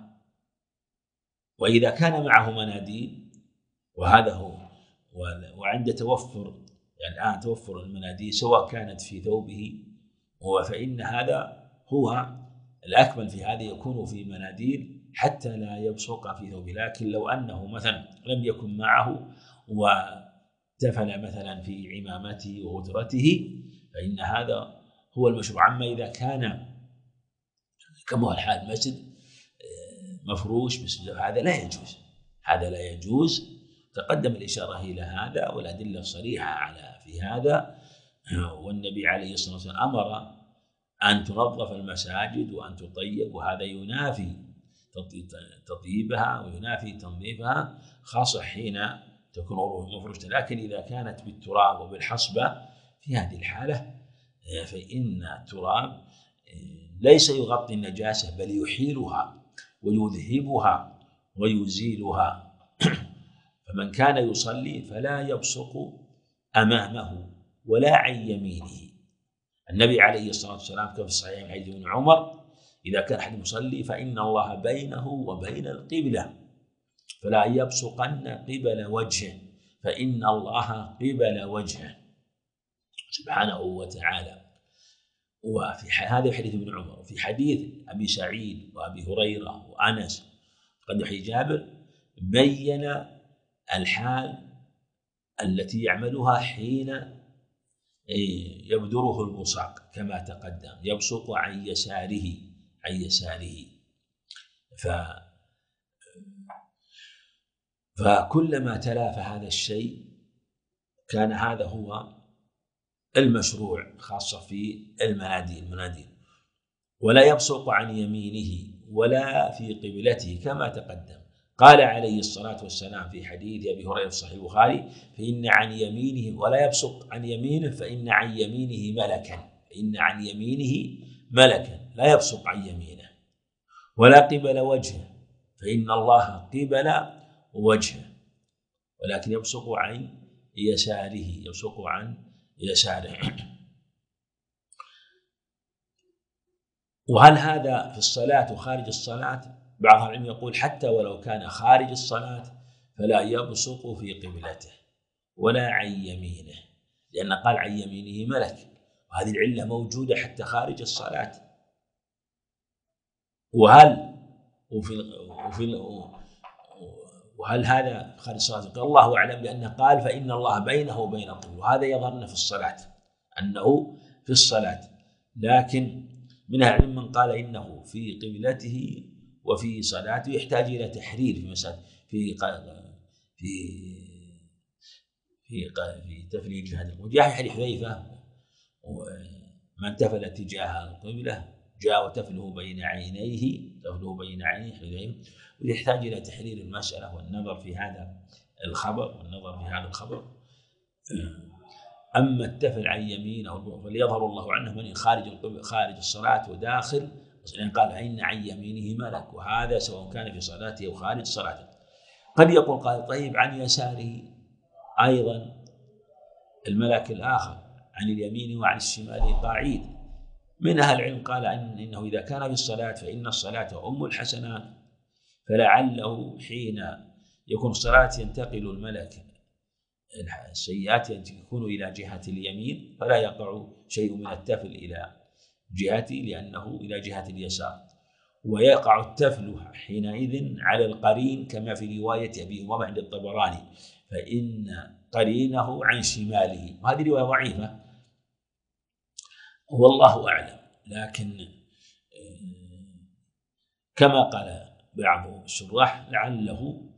وإذا كان معه مناديل، وهذا هو، وعند توفر يعني الآن توفر المناديل سواء كانت في ثوبه، فإن هذا هو الأكمل في هذا، يكون في مناديل حتى لا يبصق في ثوبه. لكن لو أنه مثلا لم يكن معه وتفل مثلا في عمامته وغترته فإن هذا هو المشروع. أما إذا كان كما هو الحال المسجد مفروش بسجود، هذا لا يجوز هذا لا يجوز. تقدم الإشارة إلى هذا والأدلة الصريحة على في هذا. والنبي عليه الصلاة والسلام أمر أن تنظف المساجد وأن تطيب، وهذا ينافي تطيبها وينافي تنظيفها، خاصة حين تكون مفروشة. لكن إذا كانت بالتراب وبالحصبة في هذه الحالة فإن التراب ليس يغطي النجاسة بل يحيلها ويذهبها ويزيلها. فمن كان يصلي فلا يبصق أمامه ولا عن يمينه. النبي عليه الصلاة والسلام كما في الصحيح من حديث ابن عمر: إذا كان أحد يصلي فإن الله بينه وبين القبلة فلا يبصقن قبل وجهه فإن الله قبل وجهه سبحانه وتعالى. وفي هذا حديث ابن عمر. وفي حديث أبي سعيد وأبي هريرة وأنس قد حديث جابر بين الحال التي يعملها حين يبدره البصاق كما تقدم: يبصق عن يساره عن يساره. ف فكلما تلافى هذا الشيء كان هذا هو المشروع، خاصة في المناديل المناديل ولا يبصق عن يمينه ولا في قبلته كما تقدم. قال عليه الصلاة والسلام في حديث أبي هريرة في صحيح البخاري: فإن عن يمينه ولا يبصق عن يمينه فإن عن يمينه ملكا فإن عن يمينه ملكا لا يبصق عن يمينه، ولا قبل وجهه فإن الله قبل وجهه، ولكن يبصق عن يساره يبصق عن يساره. وهل هذا في الصلاة وخارج الصلاة؟ بعض العلم يقول حتى ولو كان خارج الصلاة فلا يبصق في قبلته ولا عن يمينه، لأن قال عن يمينه ملك، وهذه العلة موجودة حتى خارج الصلاة. وهل وفي وفي وهل هذا خارج الصلاة؟ الله أعلم، لأنه قال فإن الله بينه وبين القبلة، وهذا يظهرنا في الصلاة أنه في الصلاة. لكن من العلم من قال إنه في قبلته وفي صلاته، يحتاج إلى تحرير في مسألة في في في في تفريج جهة. وجاء حديث حذيفة: من تفل اتجاه القبلة جاء وتفله بين عينيه تفله بين عينيه. ويحتاج إلى تحرير المسألة والنظر في هذا الخبر والنظر في هذا الخبر. أما التفل عن يمينه فليظهر الله عنه من خارج خارج الصلاة وداخل، لأن قال إن عن يمينه ملك، وهذا سواء كان في صلاته أو خارج صلاته. قد يقول قال طيب عن يساره أيضا الملك الآخر، عن اليمين وعن الشمال قاعيد. من أهل العلم قال إن إنه إذا كان في الصلاة فإن الصلاة أم الحسنات، فلعله حين يكون الصلاة ينتقل الملك السيئات يكون إلى جهة اليمين، فلا يقع شيء من التفل إلى جهته لأنه إلى جهة اليسار، ويقع التفل حينئذ على القرين كما في رواية أبي أمامة عند الطبراني: فإن قرينه عن شماله. وهذه رواية ضعيفة والله أعلم، لكن كما قال بعض الشراح لعله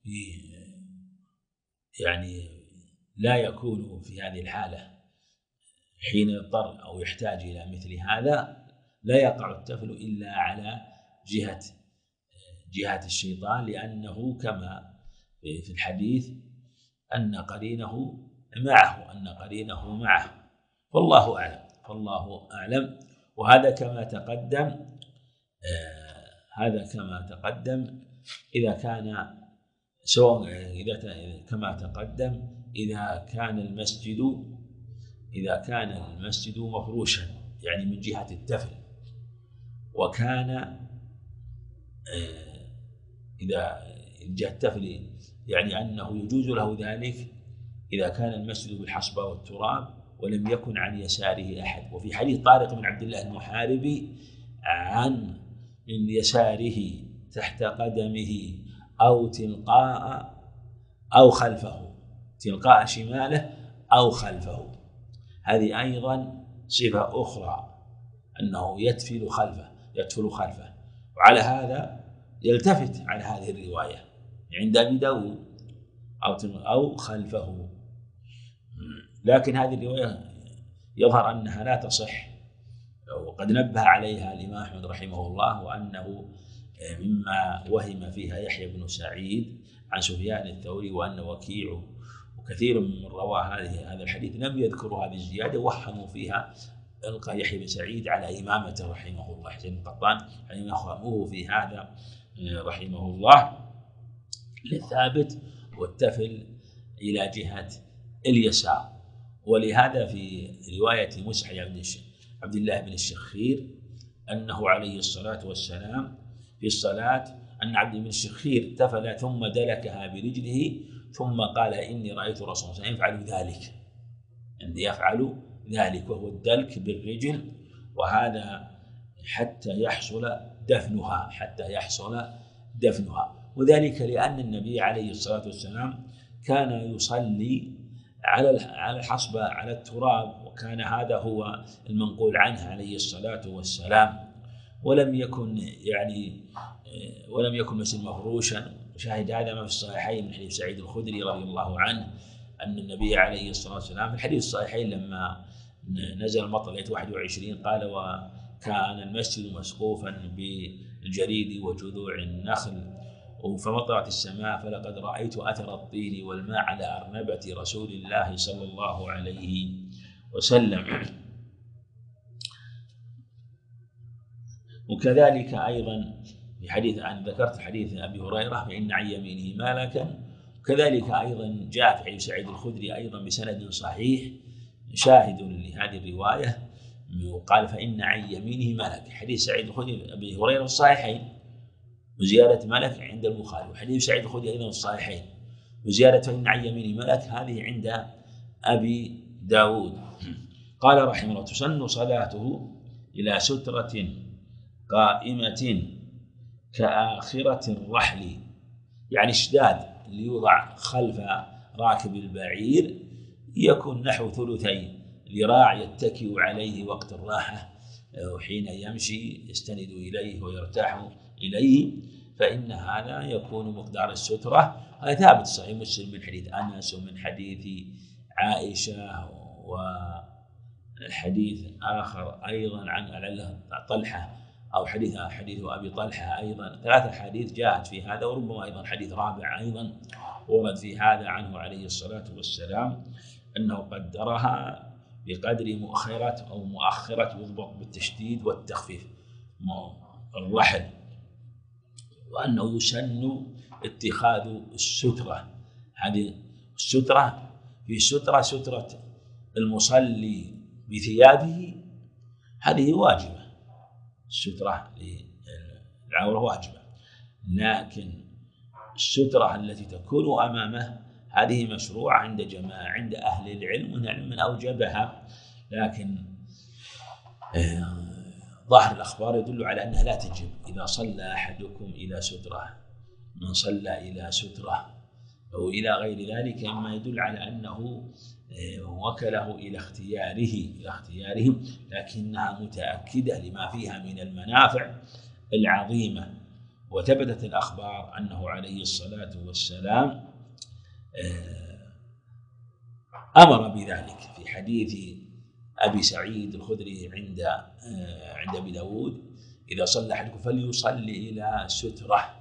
يعني لا يكون في هذه الحالة حين يضطر أو يحتاج إلى مثل هذا لا يقع التفل إلا على جهة جهة الشيطان، لأنه كما في الحديث أن قرينه معه أن قرينه معه والله أعلم فالله أعلم. وهذا كما تقدم آه هذا كما تقدم إذا كان سواء إذا كما تقدم إذا كان المسجد إذا كان المسجد مفروشا يعني من جهة التفل، وكان إذا جهة التفل يعني أنه يجوز له ذلك إذا كان المسجد بالحصبة والتراب ولم يكن عن يساره أحد. وفي حديث طارق بن عبد الله المحاربي عن من يساره تحت قدمه أو تلقاء أو خلفه تلقاء شماله أو خلفه، هذه أيضا صفة أخرى أنه يتفل خلفه يتفل خلفه وعلى هذا يلتفت على هذه الرواية عند أبي داود أو أو خلفه. لكن هذه الرواية يظهر أنها لا تصح، وقد نبه عليها الإمام أحمد رحمه الله، وأنه مما وهم فيها يحيى بن سعيد عن سفيان الثوري وأن وكيع وكثير من روى هذه هذا الحديث لم يذكروا هذه الزيادة، وهموا فيها ألقى يحيى بن سعيد على إمامته رحمه الله. حسين القطان يعني وهموه في هذا رحمه الله للثابت والتفل إلى جهة اليسار. ولهذا في رواية مسعى بن عبد الله بن الشخير أنه عليه الصلاة والسلام في الصلاة أن عبد بن الشخير تفل ثم دلكها برجله ثم قال إني رأيت رسول الله يفعل ذلك أن يفعل ذلك وهو الدلك بالرجل، وهذا حتى يحصل دفنها حتى يحصل دفنها وذلك لأن النبي عليه الصلاة والسلام كان يصلي على على الحصبة على التراب، وكان هذا هو المنقول عنه عليه الصلاة والسلام، ولم يكن يعني ولم يكن مسجد مفروشا شاهد هذا ما في الصحيحين من حديث سعيد الخدري رضي الله عنه أن النبي عليه الصلاة والسلام في الحديث الصحيحين لما نزل المطر ليلة واحد وعشرين قال: وكان المسجد مسقوفا بالجريد وجذوع النخل فمطرت السماء فلقد رأيت أثر الطين والماء على أرنبة رسول الله صلى الله عليه وسلم. وكذلك أيضا في حديث عن ذكرت حديث أبي هريرة فإن عن يمينه ملكا، وكذلك أيضا جاء في حديث سعيد الخدري أيضا بسند صحيح شاهد لهذه الرواية وقال: فإن عن يمينه ملك. حديث سعيد الخدري أبي هريرة الصحيحين وزيادة ملك عند البخاري، وحديث سعيد الخدري أيضا الصحيحين وزيادة فإن عن يمينه ملك هذه عند أبي داود. قال رحمه الله: تسن صلاته إلى سترة قائمة كآخرة الرحل، يعني اشداد ليوضع خلف راكب البعير يكون نحو ثلثي ذراع يتكئ عليه وقت الراحة وحين يمشي يستند إليه ويرتاح إليه، فإن هذا يكون مقدار السترة. هذا ثابت صحيح مسلم من حديث أنس ومن حديث عائشة وحديث آخر أيضا عن طلحة أو حديث حديث أبي طلحة أيضا، ثلاثة حديث جاءت في هذا، وربما أيضا حديث رابع أيضا ورد في هذا عنه عليه الصلاة والسلام أنه قدرها بقدر مؤخرة أو مؤخرة يضبط بالتشديد والتخفيف الرحل، وأنه يسن اتخاذ السترة. هذه السترة في سترة سترة المصلي بثيابه هذه واجبة، السترة للعورة واجبة، لكن السترة التي تكون أمامه هذه مشروعة عند جماعة عند أهل العلم من أوجبها، لكن ظاهر الأخبار يدل على أنها لا تجب. إذا صلى أحدكم إلى سترة، من صلى إلى سترة أو إلى غير ذلك مما يدل على أنه وكله إلى اختياره إلى اختياره لكنها متأكدة لما فيها من المنافع العظيمة. وثبتت الأخبار أنه عليه الصلاة والسلام أمر بذلك في حديث أبي سعيد الخدري عند عند أبي داود: إذا صلى أحدكم فليصلي إلى سترة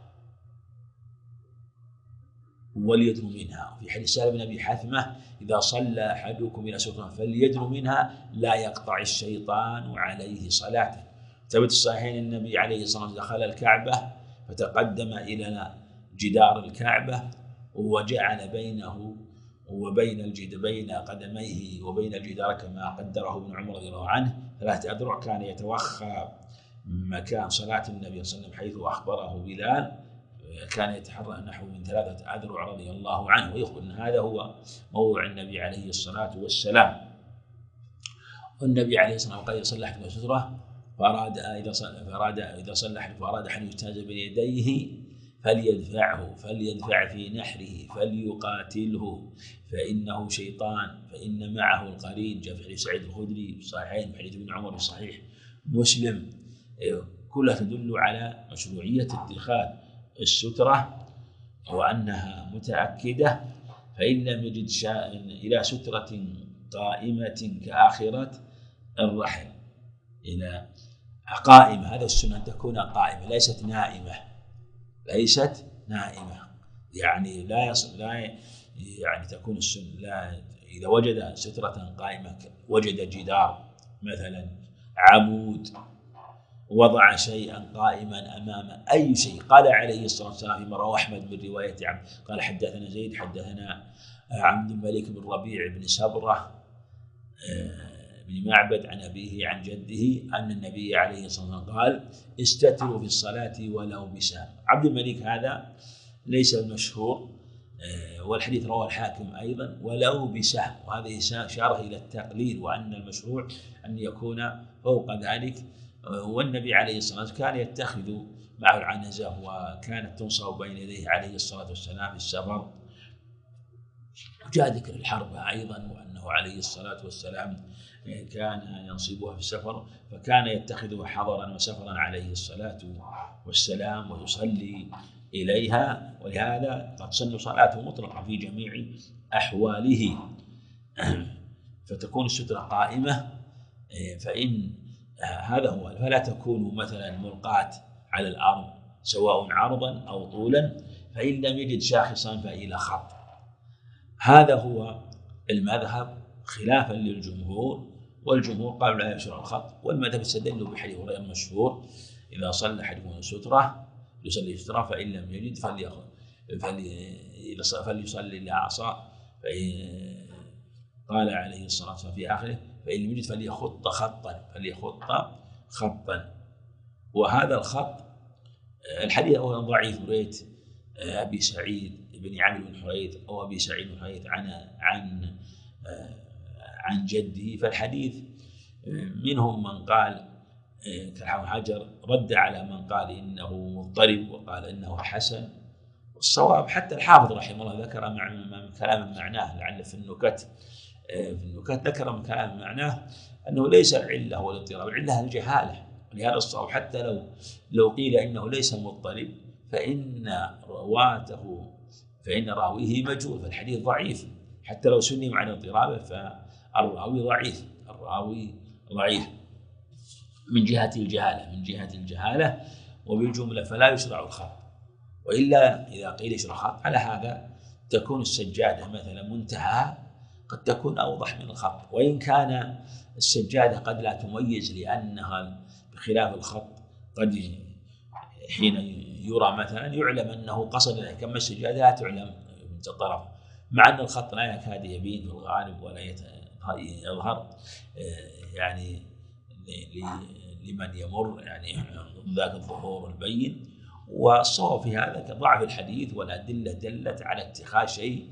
وليدنو منها. في حديث سالم بن أبي حثمة: إذا صلى أحدكم إلى سترة فليدنو منها لا يقطع الشيطان عليه صلاته. ثبت الصحيحين النبي عليه الصلاة والسلام دخل الكعبة فتقدم إلى جدار الكعبة وجعل بينه وبين الجدار بين قدميه وبين الجدار كما قدره ابن عمر رضي الله عنه ثلاثة أذرع، كان يتوخى مكان صلاة النبي صلى الله عليه وسلم حيث أخبره بلال، كان يتحرى نحو من ثلاثة أذرع رضي الله عنه، ويخبر أن هذا هو موضع النبي عليه الصلاة والسلام. والنبي عليه الصلاة والسلام قال: يصلى أحدكم سترة فأراد إذا صلى فأراد إذا صلى أحد فأراد أن يجتاز بين يديه فليدفعه فليدفع في نحره فليقاتله فإنه شيطان فإن معه القرين. جاء في حديث سعيد الخدري في صحيحين، في حديث ابن عمر في صحيح مسلم، كلها تدل على مشروعية اتخاذ السترة وأنها متأكدة. فإن لم يجد شاء إلى سترة قائمة كآخرة الرحل، إلى قائمة، هذا السنة أن تكون قائمة ليست نائمة ليست نائمة يعني لا يصل لا يعني تكون السنة لا إذا وجد سترة قائمة وجد جدار مثلا عمود وضع شيئا قائما أمام أي شيء، قال عليه الصلاة والسلام فيما رواه أحمد من رواية عبد قال: حدثنا زيد حدثنا عبد الملك بن ربيع بن سبرة بن معبد عن أبيه عن جده أن النبي عليه الصلاة والسلام قال: استتروا في الصلاة ولو بسهم. عبد الملك هذا ليس المشهور، والحديث رواه الحاكم أيضا ولو بسهم، وهذه إشارة إلى التقليل وأن المشروع أن يكون فوق ذلك. والنبي عليه الصلاة والسلام كان يتخذ معه العنزة وكانت تنصب بين يديه عليه الصلاة والسلام في السفر. وجاء ذكر الحرب أيضا وأنه عليه الصلاة والسلام كان ينصبها في السفر، فكان يتخذها حضرا وسفرا عليه الصلاة والسلام ويصلي إليها، ولهذا قد تصن صلاته مطلقة في جميع أحواله، فتكون السترة قائمة. فإن هذا هو، فلا تكون مثلا ملقاة على الأرض سواء عرضا أو طولا، فإن لم يجد شاخصا فإلى خط. هذا هو المذهب خلافا للجمهور، والجمهور قالوا لا يشرع الخط، والمذهب استدلوا بحديث هريرة المشهور: إذا صلى أحدكم سترة يصلي سترة، فإن لم يجد فليأخذ فليصلي إلى عصا، قال عليه الصلاة والسلام في آخره: فإن لم يجد فليخط خطا فليخط خطا. وهذا الخط الحديث أولا ضعيف، ريت أبي سعيد بن عامر بن حريث أو أبي سعيد بن حريث عن عن عن جده، فالحديث منهم من قال كالحافظ حجر رد على من قال إنه مضطرب وقال إنه حسن. والصواب حتى الحافظ رحمه الله ذكر من كلام معناه، لعل في النكت في النكت ذكر من كلام معناه أنه ليس العلة هو الاضطراب، العلة الجهالة. لهذا الصواب حتى لو لو قيل إنه ليس مضطرب فإن رواته فإن راويه مجهول، فالحديث ضعيف. حتى لو سلم عن اضطرابه فالراوي ضعيف، الراوي ضعيف من جهة الجهالة من جهة الجهالة وبالجملة فلا يشرع الخط. وإلا إذا قيل يشرع الخط على هذا تكون السجادة مثلا منتهى قد تكون أوضح من الخط، وإن كان السجادة قد لا تميز لأنها بخلاف الخط قد حين يرى مثلا يعلم أنه قصد له، كما السجادة لا تعلم من الطرف، مع أن الخط لا يكاد يبين في الغالب ولا يظهر يعني لمن يمر يعني ذاك الظهور البين. والصواب في هذا كضعف الحديث والأدلة دلت على اتخاذ شيء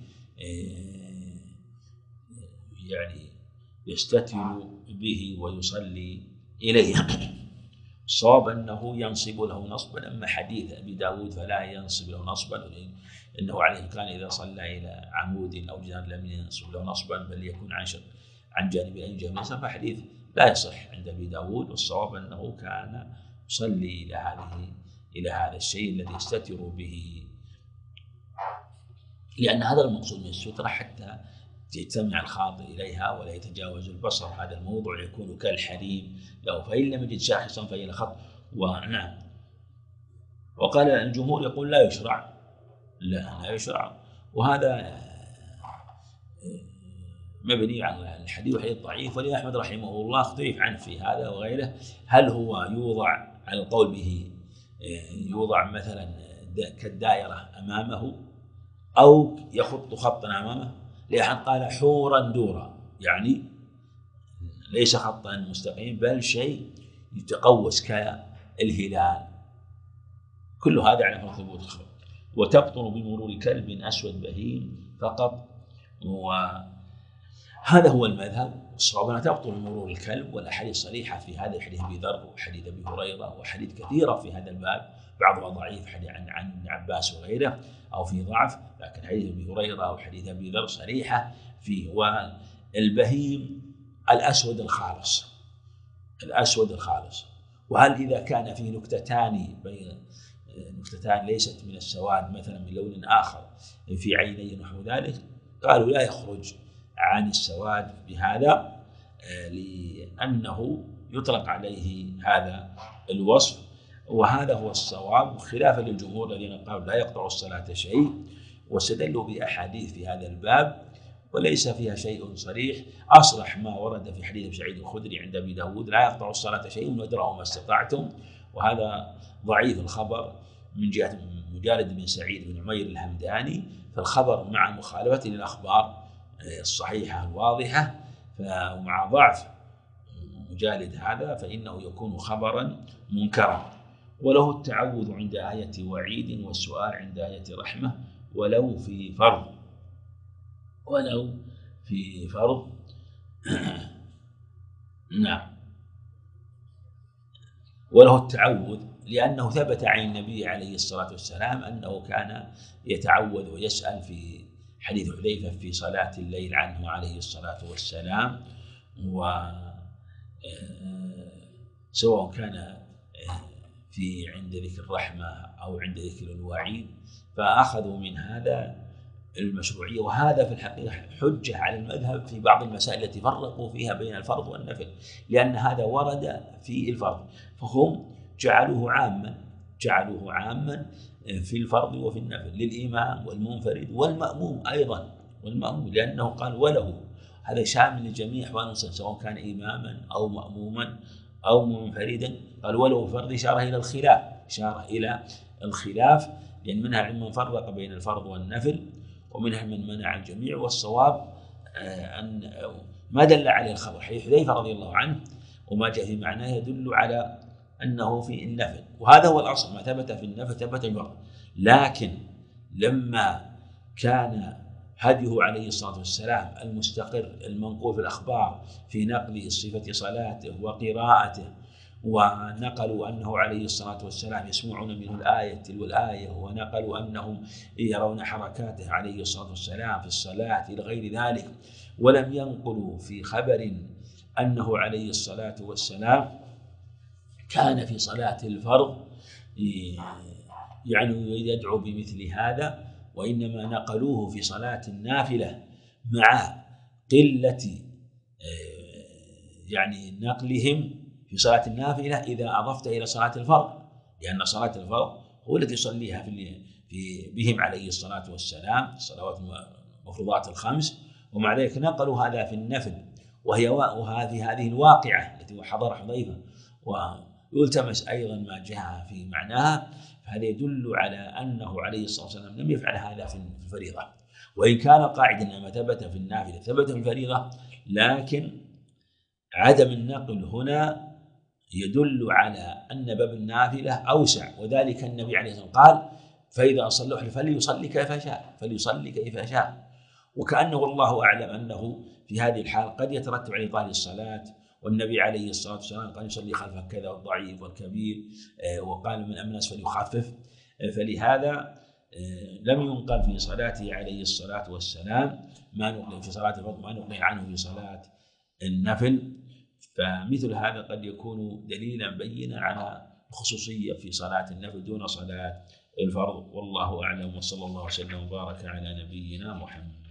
يعني يستتر به ويصلي إليه. الصواب أنه ينصب له نصبا، أما حديث أبي داود فلا ينصب له نصبا، إنه عليه كان إذا صلى إلى عمود أو جدار لم ينصب له نصبا بل يكون عن شق عن جانب أي جانب، فحديث لا يصح عند أبي داود. والصواب أنه كان يصلي إلى هذه إلى هذا الشيء الذي يستتر به، لأن هذا المقصود من السترة حتى يجتمع الخاطئ إليها ولا يتجاوز البصر. هذا الموضوع يكون كالحريم له، فإن لم يجد شاخصا فإلى خط. ونعم، وقال الجمهور يقول لا يشرع، لا لا يشرع، وهذا مبني على الحديث وحديث ضعيف. ولأحمد رحمه الله اختلف عنه في هذا وغيره، هل هو يوضع على القول به يوضع مثلا كالدائرة أمامه أو يخط خطا أمامه. لأحد قال حورا دورا، يعني ليس خطا مستقيم بل شيء يتقوس كالهلال. كل هذا على ثبوت الخبر. وتبطل بمرور كلب أسود بهيم فقط، وهذا هو المذهب. الصواب أنها تبطل بمرور الكلب، والأحاديث صريحة في هذا، حديث أبي ذر وحديث أبي هريرة وحديث كثيرة في هذا الباب، بعضها ضعيف حديث عن عن ابن عباس وغيره أو في ضعف، لكن حديث أبي هريرة أو حديث أبي ذر صريحة فيه. والبهيم الأسود الخالص، الأسود الخالص. وهل إذا كان فيه نكتتان بين نكتتان ليست من السواد مثلا من لون آخر في عيني نحو ذلك، قالوا لا يخرج عن السواد بهذا، لأنه يطلق عليه هذا الوصف. وهذا هو الصواب خلافا للجمهور الذين قالوا لا يقطع الصلاة شيء، واستدلوا بأحاديث في هذا الباب وليس فيها شيء صريح. أصرح ما ورد في حديث سعيد الخدري عند أبي داود لا يقطع الصلاة شيء وادرأوا ما استطعتم، وهذا ضعيف الخبر من جهة مجالد بن سعيد بن عمير الهمداني، فالخبر مع مخالفته للأخبار الصحيحة الواضحة ومع ضعف مجالد هذا فإنه يكون خبرا منكرا. وله التعوذ عند آية وعيد والسؤال عند آية رحمة ولو في فرض ولو في فرض نعم. وله التعوذ لأنه ثبت عن النبي عليه الصلاة والسلام أنه كان يتعوذ ويسأل في حديث حذيفة في صلاة الليل عنه عليه الصلاة والسلام، وسواء كان في عند ذكر الرحمة أو عند ذكر الوعيد، فأخذوا من هذا المشروعية. وهذا في الحقيقة حجة على المذهب في بعض المسائل التي فرقوا فيها بين الفرض والنفل، لأن هذا ورد في الفرض، فهم جعلوه عاما جعلوه عاما في الفرض وفي النفل للإمام والمنفرد والمأموم أيضا والمأموم لأنه قال وله، هذا شامل لجميع أحوال المسلمين سواء كان إماما أو مأموما أو منفردا. قال وله فرض إشارة إلى الخلاف إشارة إلى الخلاف لأن منها من فرق بين الفرض والنفل ومنها من منع الجميع. والصواب أن ما دل عليه الخبر حديث حذيفة رضي الله عنه وما جاء في معناه يدل على أنه في النفل، وهذا هو الأصل، ما ثبت في النفل ثبت في الفرض. لكن لما كان هديه عليه الصلاة والسلام المستقر المنقول في الأخبار في نقل صفة صلاته وقراءته، ونقلوا أنه عليه الصلاة والسلام يسمعون منه الآية تلو الآية، ونقلوا أنهم يرون حركاته عليه الصلاة والسلام في الصلاة إلى غير ذلك، ولم ينقلوا في خبر أنه عليه الصلاة والسلام كان في صلاة الفرض يعني يدعو بمثل هذا، وإنما نقلوه في صلاة النافلة مع قلة يعني نقلهم في صلاة النافلة إذا أضفت إلى صلاة الفرض، لأن صلاة الفرض هو التي يصليها في في بهم عليه الصلاة والسلام الصلوات المفروضات الخمس، ومع ذلك نقلوا هذا في النفل، وهي وهذه هذه الواقعة التي حضر حذيفة ويلتمس أيضا ما جاء في معناها، فهذا يدل على أنه عليه الصلاة والسلام لم يفعل هذا في الفريضة، وإن كان قاعدا ما ثبت في النافلة ثبت في الفريضة، لكن عدم النقل هنا يدل على أن باب النافلة أوسع، وذلك النبي عليه الصلاة والسلام قال فإذا صلوا فليصلي كيف شاء فليصلي كيف شاء، وكأنه والله أعلم أنه في هذه الحال قد يترتب على إطالة الصلاة، والنبي عليه الصلاة والسلام قال يصلي خلفه كذا والضعيف والكبير، وقال من الناس فليخفف، فلهذا لم ينقل في صلاته عليه الصلاة والسلام ما نقل في صلاة الفرض ما نقل عنه في صلاة النفل، فمثل هذا قد يكون دليلا بينا على الخصوصية في صلاة النفل دون صلاة الفرض، والله أعلم، وصلى الله وسلم وبارك على نبينا محمد.